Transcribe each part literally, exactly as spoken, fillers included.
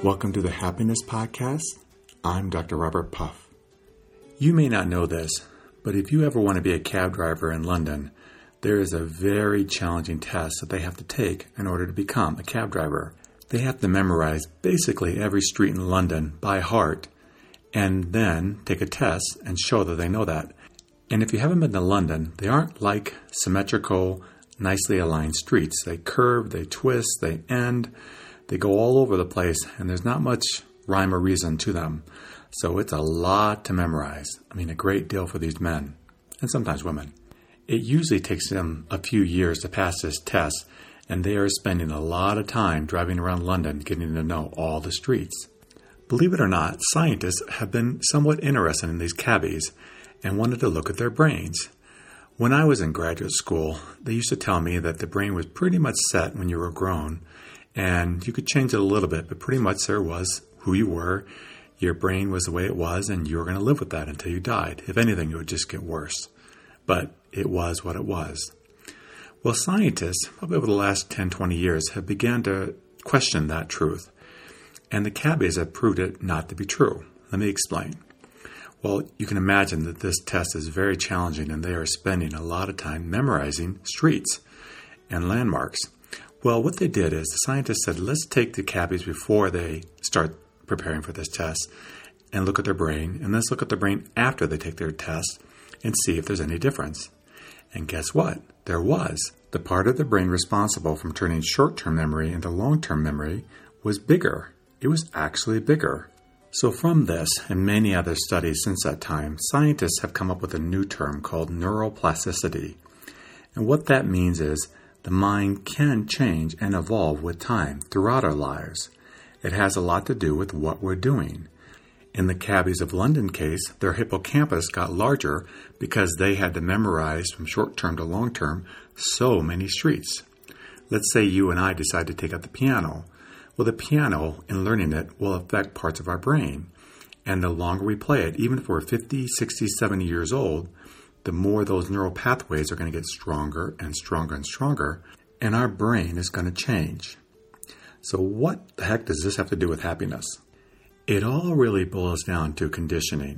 Welcome to the Happiness Podcast. I'm Doctor Robert Puff. You may not know this, but if you ever want to be a cab driver in London, there is a very challenging test that they have to take in order to become a cab driver. They have to memorize basically every street in London by heart and then take a test and show that they know that. And if you haven't been to London, they aren't like symmetrical, nicely aligned streets. They curve, they twist, they end. They go all over the place, and there's not much rhyme or reason to them. So it's a lot to memorize. I mean, a great deal for these men, and sometimes women. It usually takes them a few years to pass this test, and they are spending a lot of time driving around London getting to know all the streets. Believe it or not, scientists have been somewhat interested in these cabbies and wanted to look at their brains. When I was in graduate school, they used to tell me that the brain was pretty much set when you were grown, and you could change it a little bit, but pretty much there was who you were. Your brain was the way it was, and you were going to live with that until you died. If anything, it would just get worse. But it was what it was. Well, scientists, probably over the last ten, twenty years, have begun to question that truth. And the cabbies have proved it not to be true. Let me explain. Well, you can imagine that this test is very challenging, and they are spending a lot of time memorizing streets and landmarks. Well, what they did is the scientists said, let's take the cabbies before they start preparing for this test and look at their brain, and let's look at their brain after they take their test and see if there's any difference. And guess what? There was. The part of the brain responsible for turning short-term memory into long-term memory was bigger. It was actually bigger. So from this and many other studies since that time, scientists have come up with a new term called neuroplasticity. And what that means is the mind can change and evolve with time throughout our lives. It has a lot to do with what we're doing. In the cabbies of London case, their hippocampus got larger because they had to memorize from short-term to long-term so many streets. Let's say you and I decide to take up the piano. Well, the piano, in learning it, will affect parts of our brain. And the longer we play it, even if we're fifty, sixty, seventy years old, the more those neural pathways are going to get stronger and stronger and stronger, and our brain is going to change. So what the heck does this have to do with happiness? It all really boils down to conditioning.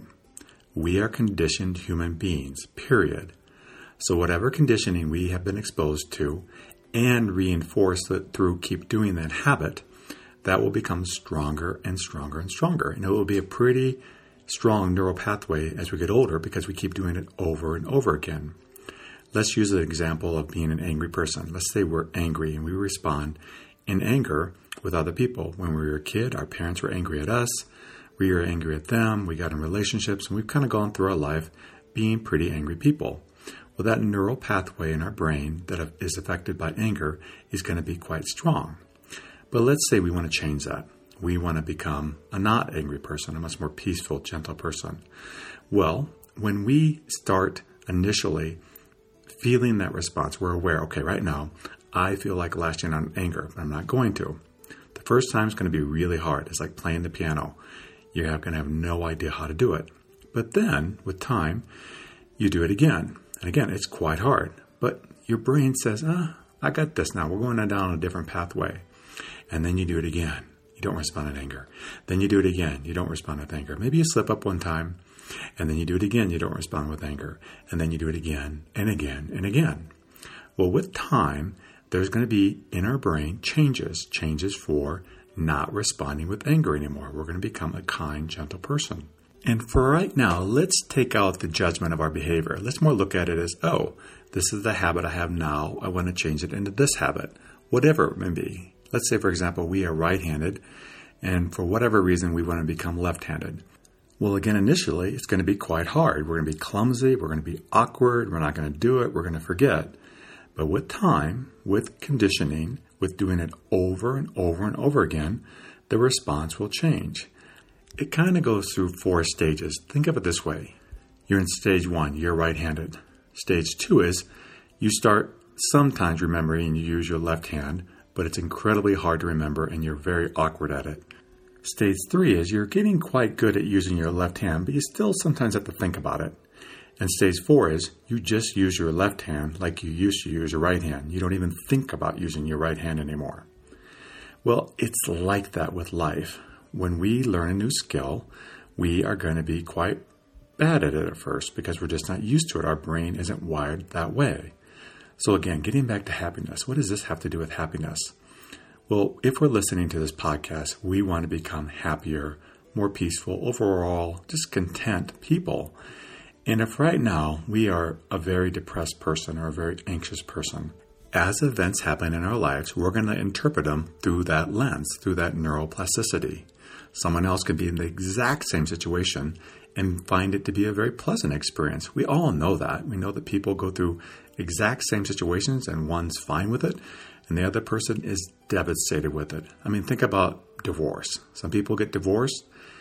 We are conditioned human beings, period. So whatever conditioning we have been exposed to and reinforce it through keep doing that habit, that will become stronger and stronger and stronger. And it will be a pretty strong neural pathway as we get older because we keep doing it over and over again. Let's use an example of being an angry person. Let's say we're angry and we respond in anger with other people. When we were a kid, our parents were angry at us. We were angry at them. We got in relationships, and we've kind of gone through our life being pretty angry people. Well, that neural pathway in our brain that is affected by anger is going to be quite strong. But let's say we want to change that. We want to become a not angry person, a much more peaceful, gentle person. Well, when we start initially feeling that response, we're aware, okay, right now, I feel like lashing out in anger, but I'm not going to. The first time is going to be really hard. It's like playing the piano. You're going to have no idea how to do it. But then, with time, you do it again. And again, it's quite hard. But your brain says, ah, I got this now. We're going down a different pathway. And then you do it again. You don't respond with anger. Then you do it again. You don't respond with anger. Maybe you slip up one time, and then you do it again. You don't respond with anger. And then you do it again and again and again. Well, with time, there's going to be in our brain changes, changes for not responding with anger anymore. We're going to become a kind, gentle person. And for right now, let's take out the judgment of our behavior. Let's more look at it as, oh, this is the habit I have now. I want to change it into this habit, whatever it may be. Let's say, for example, we are right-handed, and for whatever reason, we want to become left-handed. Well, again, initially, it's going to be quite hard. We're going to be clumsy. We're going to be awkward. We're not going to do it. We're going to forget. But with time, with conditioning, with doing it over and over and over again, the response will change. It kind of goes through four stages. Think of it this way. You're in stage one. You're right-handed. Stage two is you start sometimes remembering you use your left hand, but it's incredibly hard to remember and you're very awkward at it. Stage three is you're getting quite good at using your left hand, but you still sometimes have to think about it. And stage four is you just use your left hand like you used to use your right hand. You don't even think about using your right hand anymore. Well, it's like that with life. when we learn a new skill, we are going to be quite bad at it at first because we're just not used to it. Our brain isn't wired that way. So again, getting back to happiness, what does this have to do with happiness? Well, if we're listening to this podcast, we want to become happier, more peaceful, overall, just content people. And if right now we are a very depressed person or a very anxious person, as events happen in our lives, we're going to interpret them through that lens, through that neuroplasticity. Someone else could be in the exact same situation and find it to be a very pleasant experience. We all know that. We know that people go through exact same situations and one's fine with it and the other person is devastated with it. I mean, think about divorce. Some people get divorced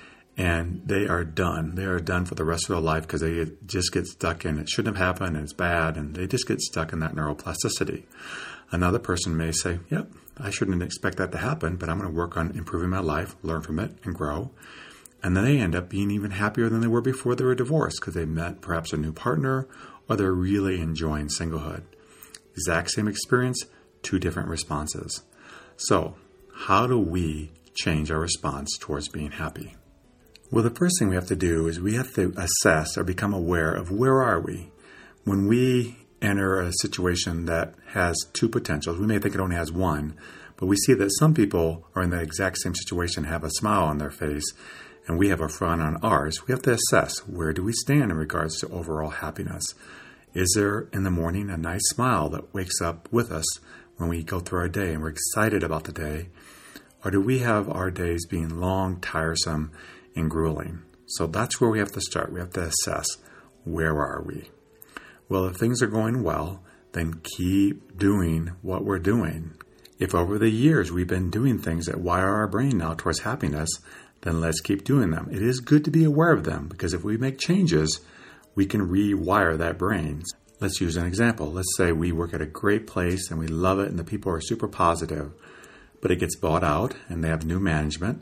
and they are done. They are done for the rest of their life because they just get stuck in it shouldn't have happened and it's bad, and they just get stuck in that neuroplasticity. Another person may say, yep, I shouldn't expect that to happen, but I'm going to work on improving my life, learn from it, and grow. And then they end up being even happier than they were before they were divorced because they met perhaps a new partner or they're really enjoying singlehood. Exact same experience, two different responses. So, how do we change our response towards being happy? Well, the first thing we have to do is we have to assess or become aware of where are we. When we enter a situation that has two potentials, we may think it only has one, but we see that some people are in the exact same situation, have a smile on their face, and we have a frown on ours. We have to assess, where do we stand in regards to overall happiness? Is there in the morning a nice smile that wakes up with us when we go through our day and we're excited about the day? Or do we have our days being long, tiresome, and grueling? So that's where we have to start. We have to assess, where are we? Well, if things are going well, then keep doing what we're doing. If over the years we've been doing things that wire our brain now towards happiness, then let's keep doing them. It is good to be aware of them because if we make changes, we can rewire that brain. Let's use an example. Let's say we work at a great place and we love it and the people are super positive, but it gets bought out and they have new management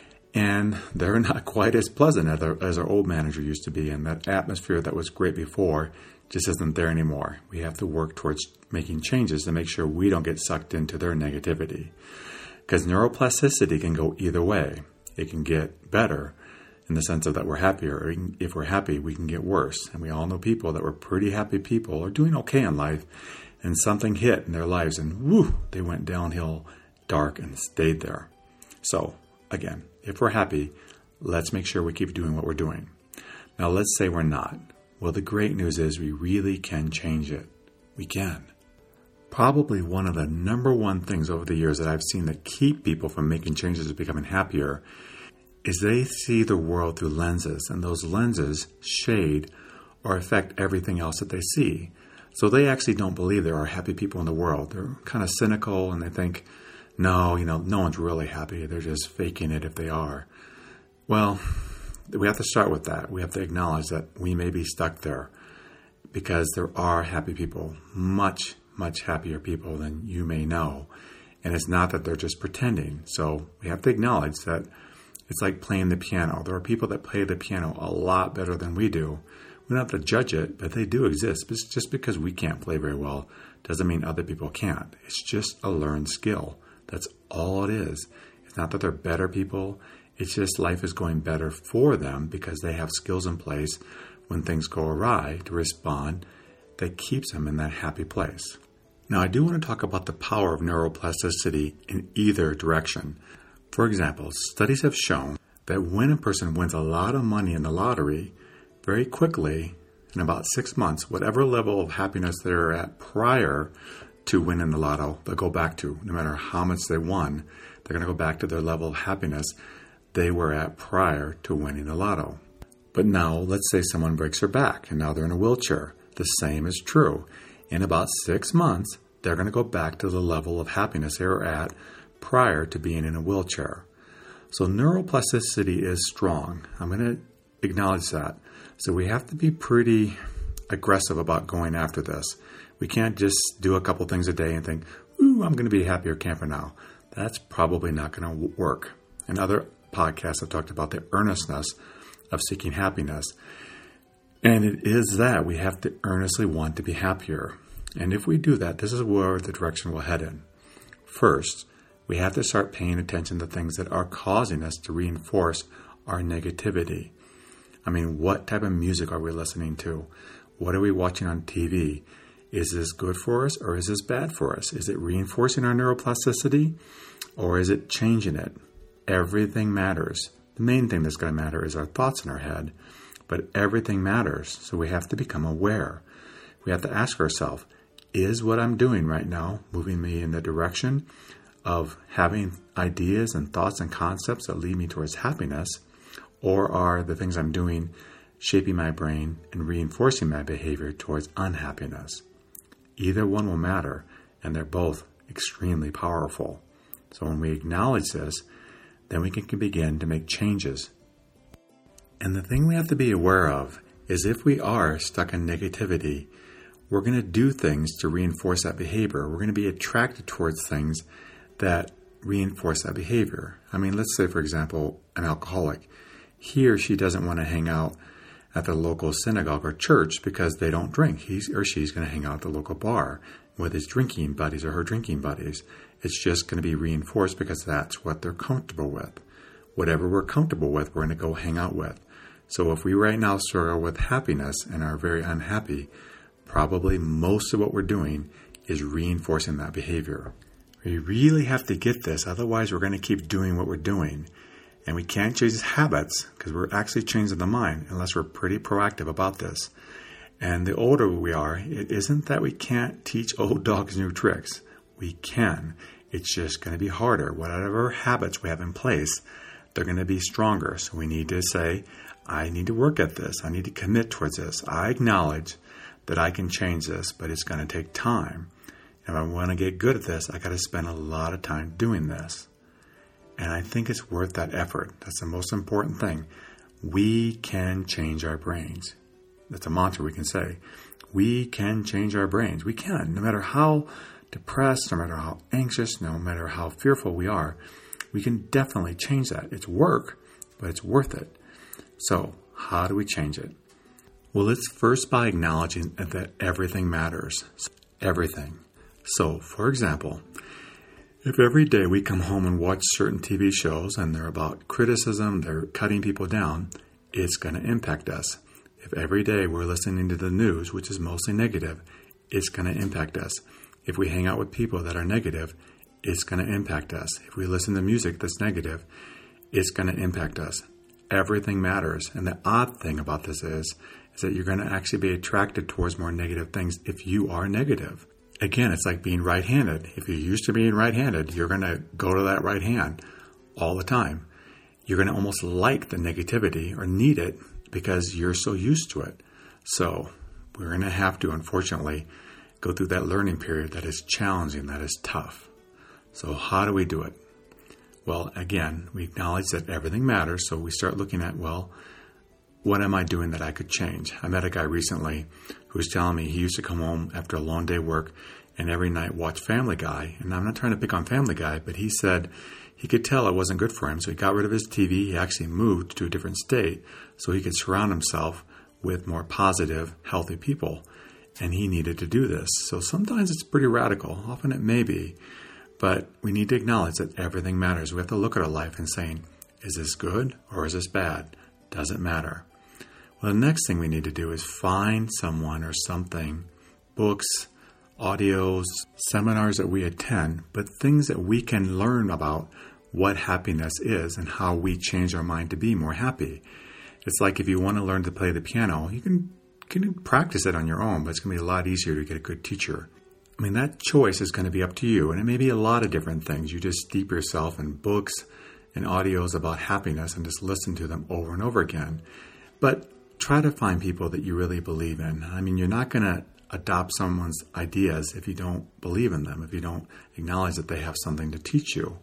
and they're not quite as pleasant as our, as our old manager used to be, and that atmosphere that was great before just isn't there anymore. We have to work towards making changes to make sure we don't get sucked into their negativity. Because neuroplasticity can go either way. It can get better in the sense of that we're happier. Or if we're happy, we can get worse. And we all know people that were pretty happy people or doing okay in life, and something hit in their lives and whoo, they went downhill dark and stayed there. So again, if we're happy, let's make sure we keep doing what we're doing. Now let's say we're not. Well, the great news is we really can change it. We can. Probably one of the number one things over the years that I've seen that keep people from making changes and becoming happier is they see the world through lenses, and those lenses shade or affect everything else that they see. So they actually don't believe there are happy people in the world. They're kind of cynical and they think, no, you know, no one's really happy. They're just faking it if they are. Well, we have to start with that. We have to acknowledge that we may be stuck there because there are happy people, much, much happier people than you may know. And it's not that they're just pretending. So we have to acknowledge that it's like playing the piano. There are people that play the piano a lot better than we do. We don't have to judge it, but they do exist. But just because we can't play very well doesn't mean other people can't. It's just a learned skill. That's all it is. It's not that they're better people. It's just life is going better for them because they have skills in place when things go awry to respond that keeps them in that happy place. Now, I do want to talk about the power of neuroplasticity in either direction. For example, studies have shown that when a person wins a lot of money in the lottery, very quickly, in about six months, whatever level of happiness they're at prior to winning the lotto, they'll go back to. No matter how much they won, they're going to go back to their level of happiness they were at prior to winning the lotto. But now, let's say someone breaks their back and now they're in a wheelchair. The same is true. In about six months, they're going to go back to the level of happiness they were at prior to being in a wheelchair. So neuroplasticity is strong. I'm going to acknowledge that. So we have to be pretty aggressive about going after this. We can't just do a couple things a day and think, ooh, I'm going to be a happier camper now. That's probably not going to work. In other podcasts, I've talked about the earnestness of seeking happiness. And it is that we have to earnestly want to be happier. And if we do that, this is where the direction we'll head in. First, We have to start paying attention to things that are causing us to reinforce our negativity. I mean, what type of music are we listening to? What are we watching on T V? Is this good for us or is this bad for us? Is it reinforcing our neuroplasticity or is it changing it? Everything matters. The main thing that's going to matter is our thoughts in our head, but everything matters, so we have to become aware. We have to ask ourselves, is what I'm doing right now moving me in the direction of having ideas and thoughts and concepts that lead me towards happiness, or are the things I'm doing shaping my brain and reinforcing my behavior towards unhappiness? Either one will matter, and they're both extremely powerful. So when we acknowledge this, then we can begin to make changes. And the thing we have to be aware of is if we are stuck in negativity, we're going to do things to reinforce that behavior. We're going to be attracted towards things that reinforce that behavior. I mean, let's say, for example, an alcoholic. He or she doesn't want to hang out at the local synagogue or church because they don't drink. He's or she's going to hang out at the local bar with his drinking buddies or her drinking buddies. It's just going to be reinforced because that's what they're comfortable with. Whatever we're comfortable with, we're going to go hang out with. So if we right now struggle with happiness and are very unhappy, probably most of what we're doing is reinforcing that behavior. We really have to get this, otherwise we're going to keep doing what we're doing. And we can't change habits because we're actually changing the mind unless we're pretty proactive about this. And the older we are, it isn't that we can't teach old dogs new tricks. We can. It's just going to be harder. Whatever habits we have in place, they're going to be stronger. So we need to say, I need to work at this. I need to commit towards this. I acknowledge that I can change this, but it's going to take time. If I want to get good at this, I got to spend a lot of time doing this. And I think it's worth that effort. That's the most important thing. We can change our brains. That's a mantra we can say. We can change our brains. We can. No matter how depressed, no matter how anxious, no matter how fearful we are, we can definitely change that. It's work, but it's worth it. So how do we change it? Well, it's first by acknowledging that everything matters. Everything. So, for example, if every day we come home and watch certain T V shows and they're about criticism, they're cutting people down, it's going to impact us. If every day we're listening to the news, which is mostly negative, it's going to impact us. If we hang out with people that are negative, it's going to impact us. If we listen to music that's negative, it's going to impact us. Everything matters. And the odd thing about this is, is that you're going to actually be attracted towards more negative things if you are negative. Again, it's like being right-handed. If you're used to being right-handed, you're going to go to that right hand all the time. You're going to almost like the negativity or need it because you're so used to it. So we're going to have to, unfortunately, go through that learning period that is challenging, that is tough. So how do we do it? Well, again, we acknowledge that everything matters, so we start looking at, well, what am I doing that I could change? I met a guy recently who was telling me he used to come home after a long day work and every night watch Family Guy. And I'm not trying to pick on Family Guy, but he said he could tell it wasn't good for him, so he got rid of his T V. He actually moved to a different state so he could surround himself with more positive, healthy people. And he needed to do this. So sometimes it's pretty radical. Often it may be. But we need to acknowledge that everything matters. We have to look at our life and saying, is this good or is this bad? Doesn't matter. Well, the next thing we need to do is find someone or something, books, audios, seminars that we attend, but things that we can learn about what happiness is and how we change our mind to be more happy. It's like if you want to learn to play the piano, you can, can practice it on your own, but it's going to be a lot easier to get a good teacher. I mean, that choice is going to be up to you, and it may be a lot of different things. You just steep yourself in books and audios about happiness and just listen to them over and over again. But try to find people that you really believe in. I mean, you're not going to adopt someone's ideas if you don't believe in them, if you don't acknowledge that they have something to teach you.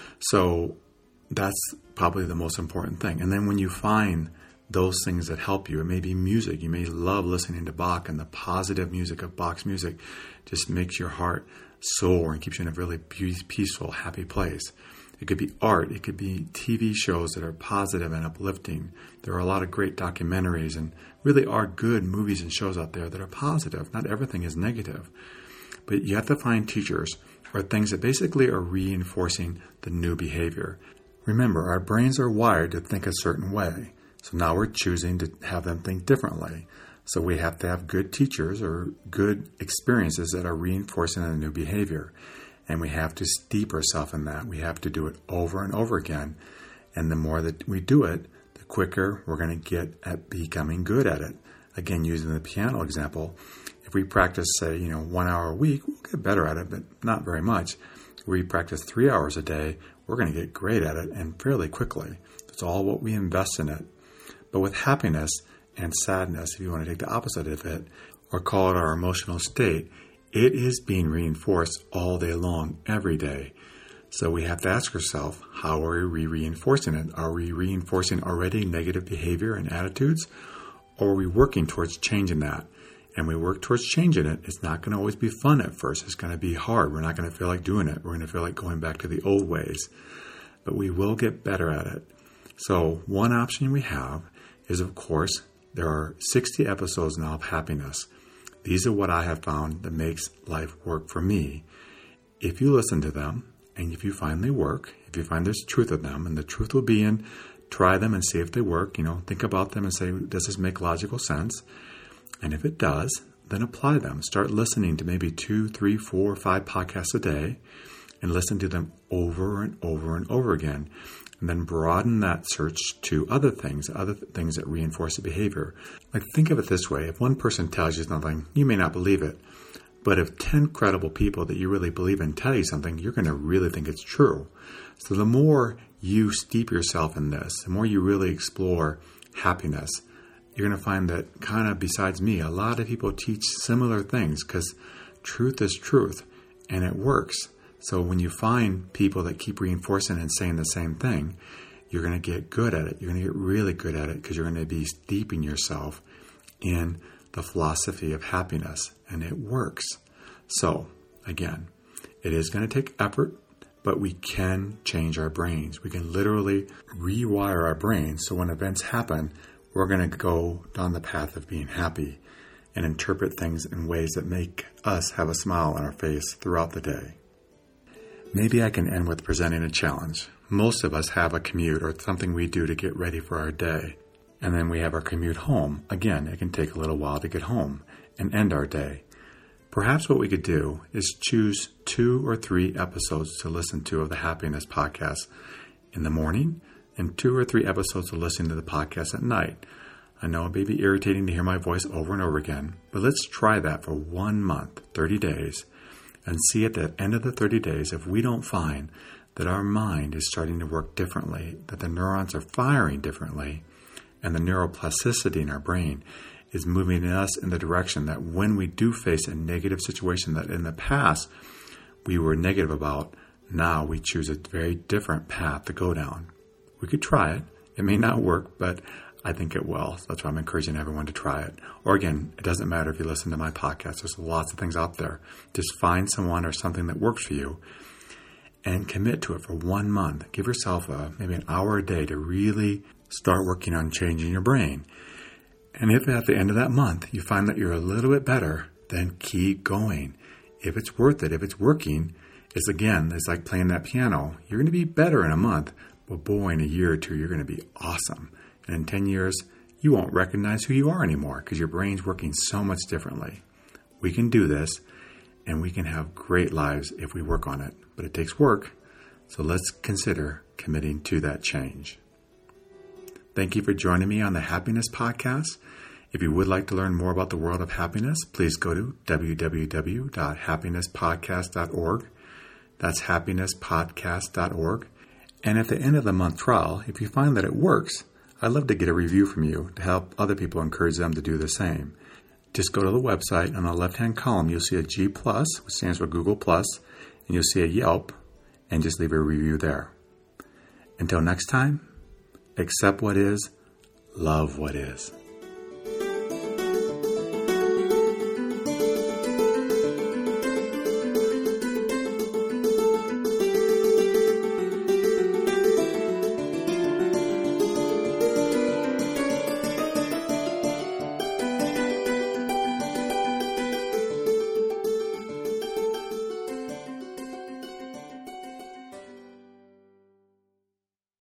So that's probably the most important thing. And then when you find those things that help you, it may be music. You may love listening to Bach, and the positive music of Bach's music just makes your heart soar and keeps you in a really peaceful, happy place. It could be art. It could be T V shows that are positive and uplifting. There are a lot of great documentaries and really are good movies and shows out there that are positive. Not everything is negative. but you have to find teachers or things that basically are reinforcing the new behavior. Remember, our brains are wired to think a certain way. So now we're choosing to have them think differently. So we have to have good teachers or good experiences that are reinforcing the new behavior. And we have to steep ourselves in that. We have to do it over and over again. And the more that we do it, the quicker we're going to get at becoming good at it. Again, using the piano example, if we practice, say, you know, one hour a week, we'll get better at it, but not very much. If we practice three hours a day, we're going to get great at it and fairly quickly. It's all what we invest in it. But with happiness and sadness, if you want to take the opposite of it, or call it our emotional state, it is being reinforced all day long, every day. So we have to ask ourselves, how are we reinforcing it? Are we reinforcing already negative behavior and attitudes? Or are we working towards changing that? And we work towards changing it. It's not going to always be fun at first. It's going to be hard. We're not going to feel like doing it. We're going to feel like going back to the old ways. But we will get better at it. So one option we have is, of course, there are sixty episodes now of happiness. These are what I have found that makes life work for me. If you listen to them, and if you find they work, if you find there's truth in them, and the truth will be in, try them and see if they work. You know, think about them and say, does this make logical sense? And if it does, then apply them. Start listening to maybe two, three, four, five podcasts a day and listen to them over and over and over again. And then broaden that search to other things, other th- things that reinforce the behavior. Like, think of it this way. If one person tells you something, you may not believe it. But if ten credible people that you really believe in tell you something, you're going to really think it's true. So the more you steep yourself in this, the more you really explore happiness, you're going to find that, kind of besides me, a lot of people teach similar things because truth is truth and it works. So when you find people that keep reinforcing and saying the same thing, you're going to get good at it. You're going to get really good at it because you're going to be steeping yourself in the philosophy of happiness, and it works. So again, it is going to take effort, but we can change our brains. We can literally rewire our brains so when events happen, we're going to go down the path of being happy and interpret things in ways that make us have a smile on our face throughout the day. Maybe I can end with presenting a challenge. Most of us have a commute or something we do to get ready for our day. And then we have our commute home. Again, it can take a little while to get home and end our day. Perhaps what we could do is choose two or three episodes to listen to of the Happiness Podcast in the morning and two or three episodes to listen to the podcast at night. I know it may be irritating to hear my voice over and over again, but let's try that for one month, thirty days, and see at the end of the thirty days if we don't find that our mind is starting to work differently, that the neurons are firing differently, and the neuroplasticity in our brain is moving us in the direction that when we do face a negative situation that in the past we were negative about, now we choose a very different path to go down. We could try it. It may not work, but I think it will. So that's why I'm encouraging everyone to try it. Or again, it doesn't matter if you listen to my podcast. There's lots of things out there. Just find someone or something that works for you and commit to it for one month. Give yourself a, maybe an hour a day to really start working on changing your brain. And if at the end of that month you find that you're a little bit better, then keep going. If it's worth it, if it's working, it's again, it's like playing that piano. You're going to be better in a month, but boy, in a year or two, you're going to be awesome. And in ten years, you won't recognize who you are anymore because your brain's working so much differently. We can do this, and we can have great lives if we work on it. But it takes work, so let's consider committing to that change. Thank you for joining me on the Happiness Podcast. If you would like to learn more about the world of happiness, please go to w w w dot happiness podcast dot org. That's happiness podcast dot org. And at the end of the month trial, if you find that it works, I'd love to get a review from you to help other people, encourage them to do the same. Just go to the website. On the left-hand column, you'll see a G plus, which stands for Google plus, and you'll see a Yelp, and just leave a review there. Until next time, accept what is, love what is.